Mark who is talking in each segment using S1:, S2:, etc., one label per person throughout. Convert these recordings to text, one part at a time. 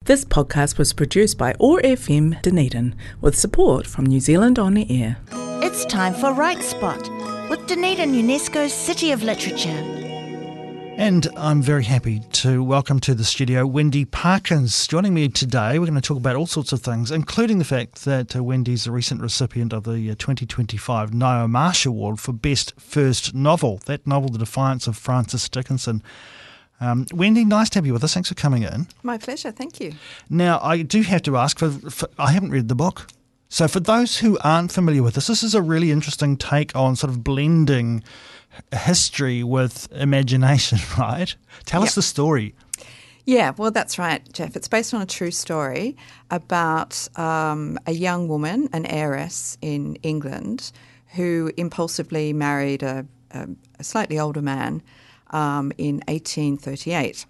S1: This podcast was produced by OAR FM Dunedin with support from New Zealand On Air.
S2: It's time for Right Spot with Dunedin UNESCO's City of Literature.
S3: And I'm very happy to welcome to the studio Wendy Parkins. Joining me today, we're going to talk about all sorts of things, including the fact that Wendy's a recent recipient of the 2025 Ngaio Marsh Award for Best First Novel. That novel, The Defiance of Francis Dickinson. Wendy, nice to have you with us. Thanks for coming in.
S4: My pleasure, thank you.
S3: Now, I do have to ask, I haven't read the book. So for those who aren't familiar with this is a really interesting take on sort of blending history with imagination, right? Tell us the story.
S4: Yeah, well, that's right, Jeff. It's based on a true story about a young woman, an heiress in England, who impulsively married a slightly older man in 1838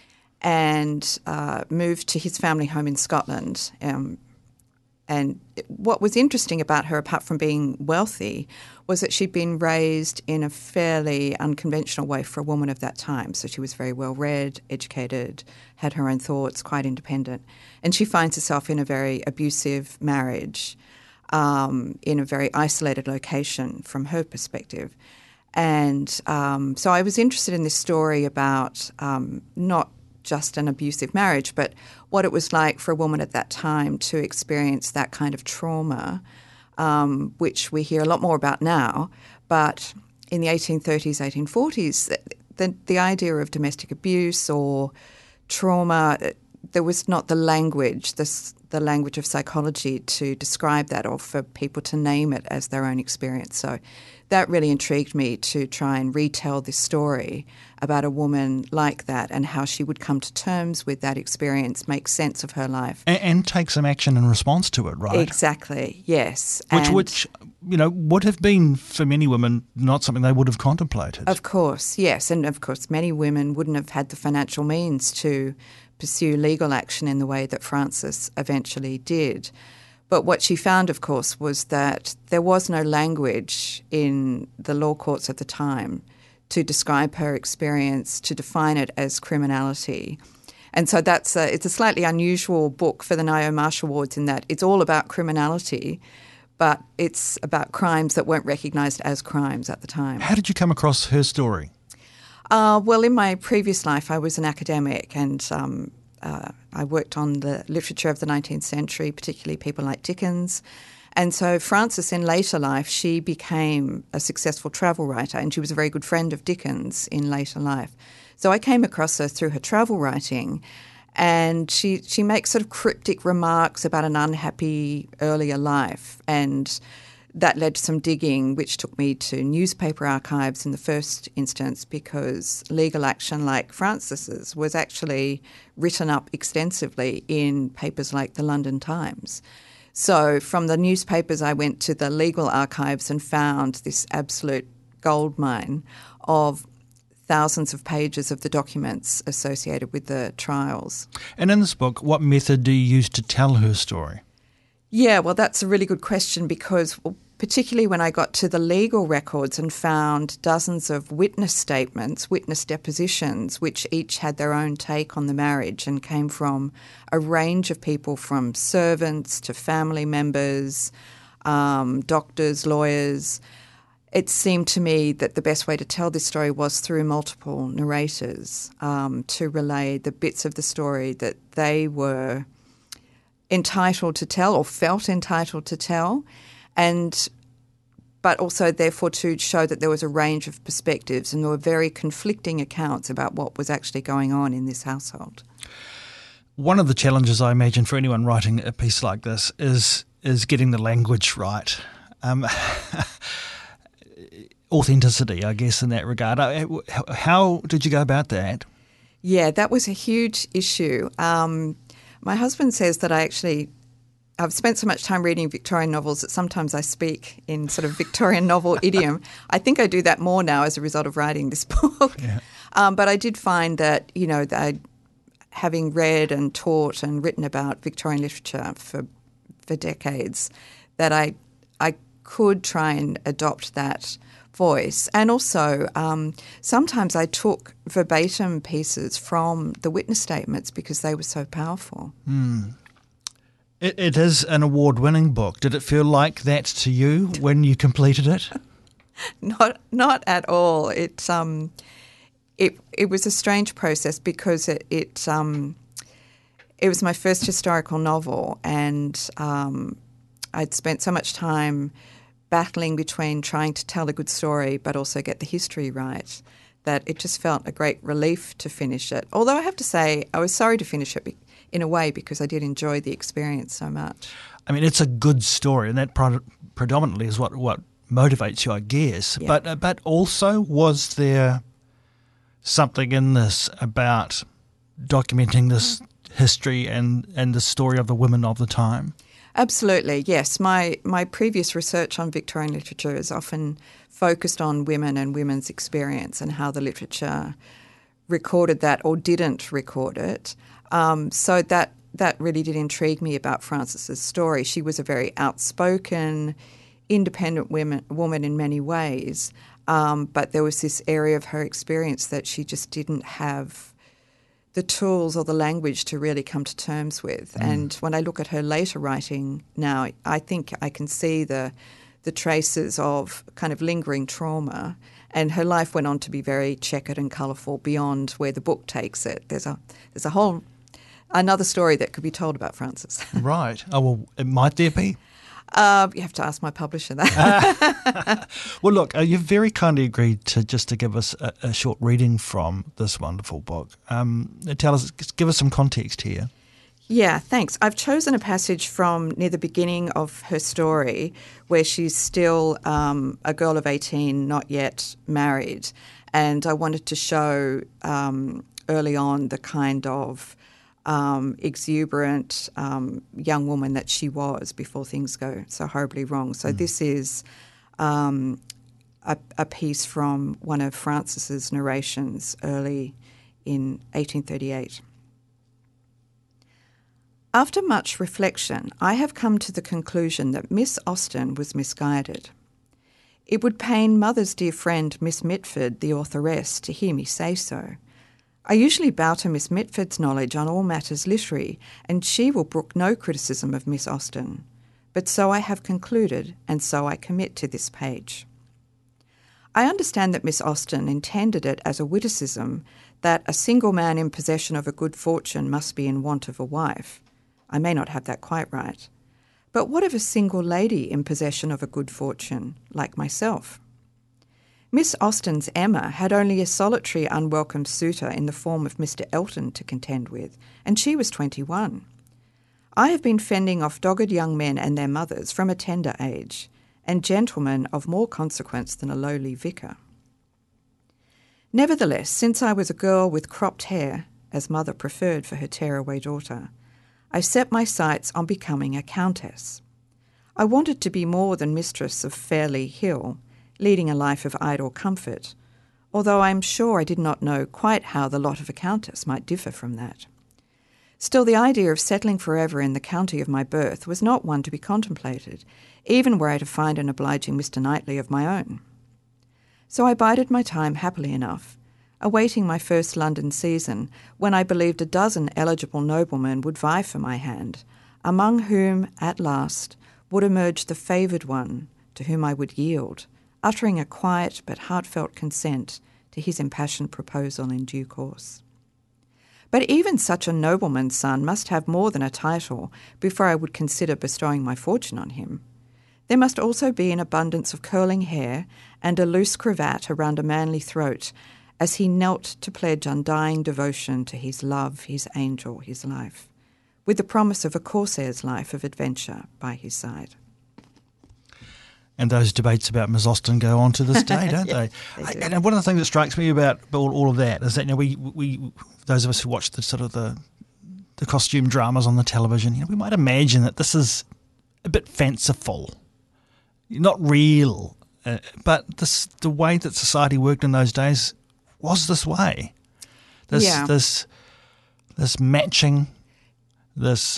S4: and moved to his family home in Scotland. And what was interesting about her, apart from being wealthy, was that she'd been raised in a fairly unconventional way for a woman of that time. So she was very well read, educated, had her own thoughts, quite independent. And she finds herself in a very abusive marriage in a very isolated location from her perspective. And so I was interested in this story about not just an abusive marriage, but what it was like for a woman at that time to experience that kind of trauma, which we hear a lot more about now. But in the 1830s, 1840s, the idea of domestic abuse or trauma, there was not the language, the language of psychology to describe that or for people to name it as their own experience. So that really intrigued me to try and retell this story about a woman like that and how she would come to terms with that experience, make sense of her life.
S3: And take some action in response to it, right?
S4: Exactly, yes.
S3: Which would have been, for many women, not something they would have contemplated.
S4: Of course, yes. And of course, many women wouldn't have had the financial means to pursue legal action in the way that Frances eventually did. But what she found, of course, was that there was no language in the law courts at the time to describe her experience, to define it as criminality. And so it's a slightly unusual book for the Ngaio Marsh Awards in that it's all about criminality, but it's about crimes that weren't recognised as crimes at the time.
S3: How did you come across her story?
S4: Well, in my previous life, I was an academic and I worked on the literature of the 19th century, particularly people like Dickens. And so Frances, in later life, she became a successful travel writer and she was a very good friend of Dickens in later life. So I came across her through her travel writing and she makes sort of cryptic remarks about an unhappy earlier life, and that led to some digging, which took me to newspaper archives in the first instance because legal action like Frances's was actually written up extensively in papers like the London Times. So from the newspapers, I went to the legal archives and found this absolute goldmine of thousands of pages of the documents associated with the trials.
S3: And in this book, what method do you use to tell her story?
S4: Yeah, well, that's a really good question because particularly when I got to the legal records and found dozens of witness statements, witness depositions, which each had their own take on the marriage and came from a range of people from servants to family members, doctors, lawyers. It seemed to me that the best way to tell this story was through multiple narrators to relay the bits of the story that they were entitled to tell or felt entitled to tell, but also therefore to show that there was a range of perspectives and there were very conflicting accounts about what was actually going on in this household.
S3: One of the challenges I imagine for anyone writing a piece like this is getting the language right. Authenticity, I guess, in that regard. How did you go about that?
S4: Yeah, that was a huge issue. My husband says that I've spent so much time reading Victorian novels that sometimes I speak in sort of Victorian novel idiom. I think I do that more now as a result of writing this book.
S3: Yeah.
S4: But I did find that, having read and taught and written about Victorian literature for decades, that I could try and adopt that voice. And also, sometimes I took verbatim pieces from the witness statements because they were so powerful.
S3: It is an award-winning book. Did it feel like that to you when you completed it?
S4: Not at all. It was a strange process because it was my first historical novel, and I'd spent so much time battling between trying to tell a good story but also get the history right that it just felt a great relief to finish it. Although I have to say I was sorry to finish it in a way because I did enjoy the experience so much.
S3: I mean, it's a good story, and that predominantly is what motivates you, I guess.
S4: Yeah.
S3: But also, was there something in this about documenting this history and the story of the women of the time?
S4: Absolutely, yes. My previous research on Victorian literature is often focused on women and women's experience and how the literature recorded that or didn't record it. So that really did intrigue me about Frances's story. She was a very outspoken, independent woman in many ways, but there was this area of her experience that she just didn't have the tools or the language to really come to terms with. And when I look at her later writing now, I think I can see the traces of kind of lingering trauma, and her life went on to be very checkered and colourful beyond where the book takes it. There's a whole another story that could be told about Frances.
S3: Right. Oh, well, might there be?
S4: You have to ask my publisher that.
S3: Well, look, you've very kindly agreed to give us a short reading from this wonderful book. Give us some context here.
S4: Yeah, thanks. I've chosen a passage from near the beginning of her story where she's still a girl of 18, not yet married. And I wanted to show early on the kind of exuberant young woman that she was before things go so horribly wrong. So this is a piece from one of Frances's narrations early in 1838. After much reflection, I have come to the conclusion that Miss Austen was misguided. It would pain Mother's dear friend Miss Mitford, the authoress, to hear me say so. I usually bow to Miss Mitford's knowledge on all matters literary, and she will brook no criticism of Miss Austen. But so I have concluded, and so I commit to this page. I understand that Miss Austen intended it as a witticism that a single man in possession of a good fortune must be in want of a wife. I may not have that quite right. But what of a single lady in possession of a good fortune, like myself? Miss Austen's Emma had only a solitary unwelcome suitor in the form of Mr. Elton to contend with, and she was 21. I have been fending off dogged young men and their mothers from a tender age, and gentlemen of more consequence than a lowly vicar. Nevertheless, since I was a girl with cropped hair, as mother preferred for her tearaway daughter, I set my sights on becoming a countess. I wanted to be more than mistress of Fairley Hill, leading a life of idle comfort, although I am sure I did not know quite how the lot of a countess might differ from that. Still, the idea of settling forever in the county of my birth was not one to be contemplated, even were I to find an obliging Mr. Knightley of my own. So I bided my time happily enough, awaiting my first London season, when I believed a dozen eligible noblemen would vie for my hand, among whom, at last, would emerge the favoured one to whom I would yield, uttering a quiet but heartfelt consent to his impassioned proposal in due course. But even such a nobleman's son must have more than a title before I would consider bestowing my fortune on him. There must also be an abundance of curling hair and a loose cravat around a manly throat, as he knelt to pledge undying devotion to his love, his angel, his life, with the promise of a corsair's life of adventure by his side.
S3: And those debates about Miss Austen go on to this day, don't
S4: Yeah,
S3: they?
S4: do.
S3: And one of the things that strikes me about all of that is that, you know, we those of us who watch the costume dramas on the television, you know, we might imagine that this is a bit fanciful, not real, but the way that society worked in those days was this way. This matching, this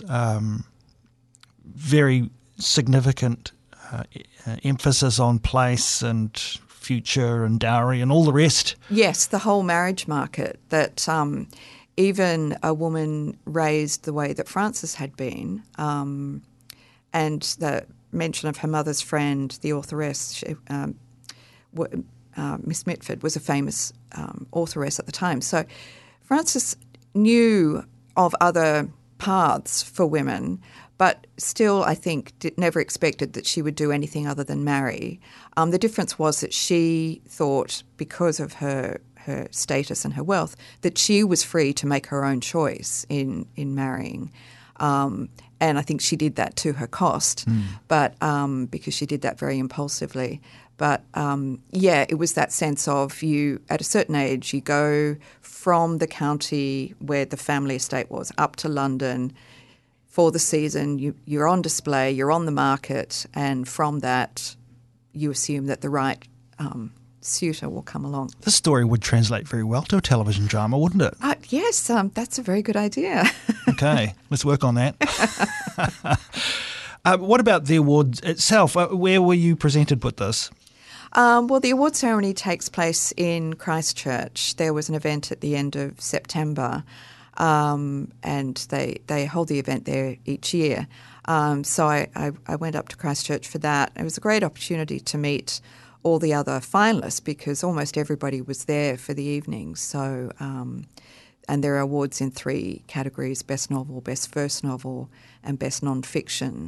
S3: very significant emphasis on place and future and dowry and all the rest.
S4: Yes, the whole marriage market, that even a woman raised the way that Frances had been, and the mention of her mother's friend, the authoress, Miss Mitford, was a famous authoress at the time. So Frances knew of other paths for women, but still, I think, never expected that she would do anything other than marry. The difference was that she thought, because of her status and her wealth, that she was free to make her own choice in marrying. And I think she did that to her cost, but because she did that very impulsively. But, it was that sense of you, at a certain age, you go from the county where the family estate was up to London for the season. You're on display, you're on the market, and from that you assume that the right suitor will come along.
S3: This story would translate very well to a television drama, wouldn't it?
S4: Yes, that's a very good idea.
S3: Okay, let's work on that. What about the award itself? Where were you presented with this?
S4: Well, the award ceremony takes place in Christchurch. There was an event at the end of September, and they hold the event there each year. So I went up to Christchurch for that. It was a great opportunity to meet all the other finalists because almost everybody was there for the evening. So, and there are awards in 3 categories: Best Novel, Best First Novel, and Best Non-Fiction.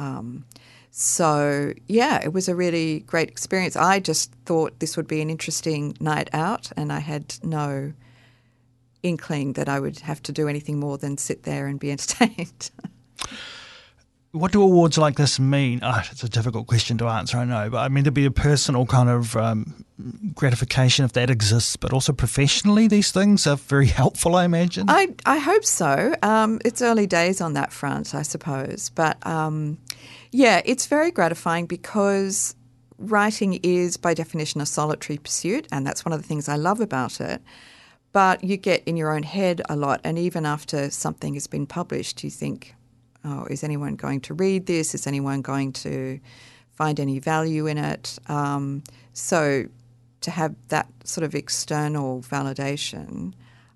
S4: So, it was a really great experience. I just thought this would be an interesting night out, and I had no inkling that I would have to do anything more than sit there and be entertained.
S3: What do awards like this mean? It's a difficult question to answer, I know, but I mean, to be a personal kind of gratification if that exists, but also professionally, these things are very helpful, I imagine.
S4: I hope so. It's early days on that front, I suppose. But it's very gratifying because writing is, by definition, a solitary pursuit, and that's one of the things I love about it. But you get in your own head a lot, and even after something has been published, you think, is anyone going to read this? Is anyone going to find any value in it? So to have that sort of external validation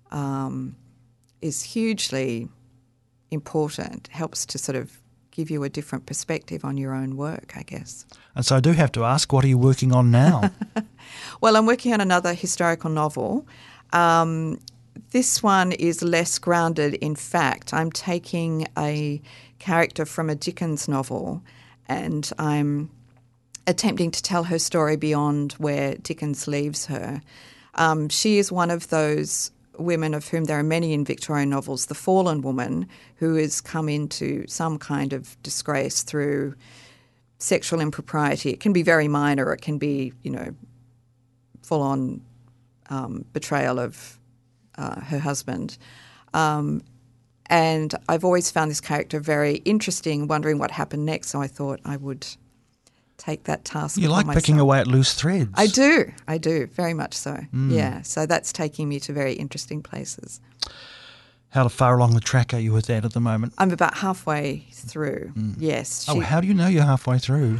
S4: is hugely important. It helps to sort of give you a different perspective on your own work, I guess.
S3: And so I do have to ask, what are you working on now?
S4: Well, I'm working on another historical novel. This one is less grounded in fact. I'm taking a character from a Dickens novel and I'm attempting to tell her story beyond where Dickens leaves her. She is one of those women, of whom there are many in Victorian novels, the fallen woman who has come into some kind of disgrace through sexual impropriety. It can be very minor. It can be, full-on betrayal of her husband. And I've always found this character very interesting, wondering what happened next, so I thought I would take that task
S3: You like
S4: upon
S3: picking
S4: myself.
S3: away at loose threads.
S4: I do, very much so. Yeah, so that's taking me to very interesting places.
S3: How far along the track are you with that at the moment?
S4: I'm about halfway through, yes.
S3: How do you know you're halfway through?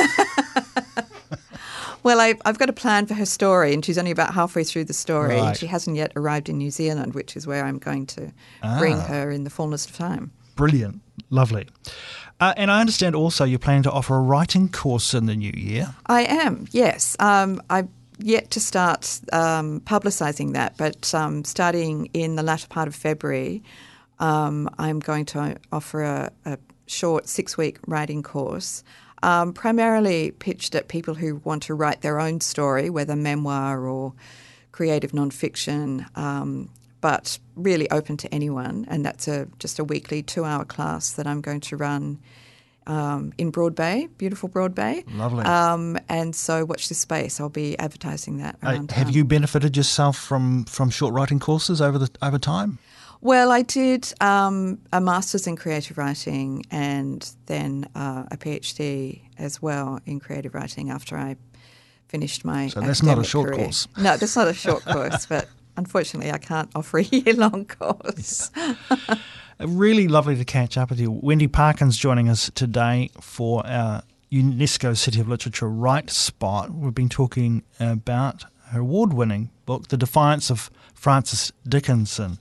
S4: Well, I've got a plan for her story, and she's only about halfway through the story.
S3: Right.
S4: She hasn't yet arrived in New Zealand, which is where I'm going to bring her in the fullness of time.
S3: Brilliant. Lovely. And I understand also you're planning to offer a writing course in the new year.
S4: I am, yes. I've yet to start publicising that, but starting in the latter part of February, I'm going to offer a short 6-week writing course, primarily pitched at people who want to write their own story, whether memoir or creative non-fiction, but really open to anyone. And that's just a weekly 2-hour class that I'm going to run in Broad Bay, beautiful Broad Bay.
S3: Lovely.
S4: And so watch this space. I'll be advertising that around
S3: Have
S4: town.
S3: you benefited yourself from short writing courses over time?
S4: Well, I did a master's in creative writing and then a PhD as well in creative writing after I finished my
S3: So that's not a
S4: academic
S3: short
S4: career.
S3: course.
S4: No, that's not a short course, but unfortunately I can't offer a year-long course.
S3: Really lovely to catch up with you. Wendy Parkins joining us today for our UNESCO City of Literature Right Spot. We've been talking about her award-winning book, The Defiance of Francis Dickinson.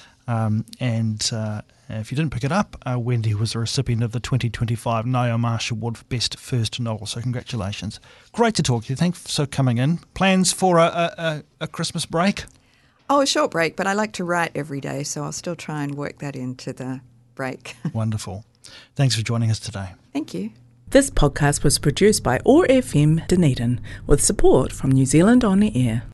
S3: If you didn't pick it up, Wendy was a recipient of the 2025 Ngaio Marsh Award for Best First Novel, so congratulations. Great to talk to you. Thanks for coming in. Plans for a Christmas break?
S4: Oh, a short break, but I like to write every day, so I'll still try and work that into the break.
S3: Wonderful. Thanks for joining us today.
S4: Thank you.
S1: This podcast was produced by OAR FM Dunedin with support from New Zealand On the Air.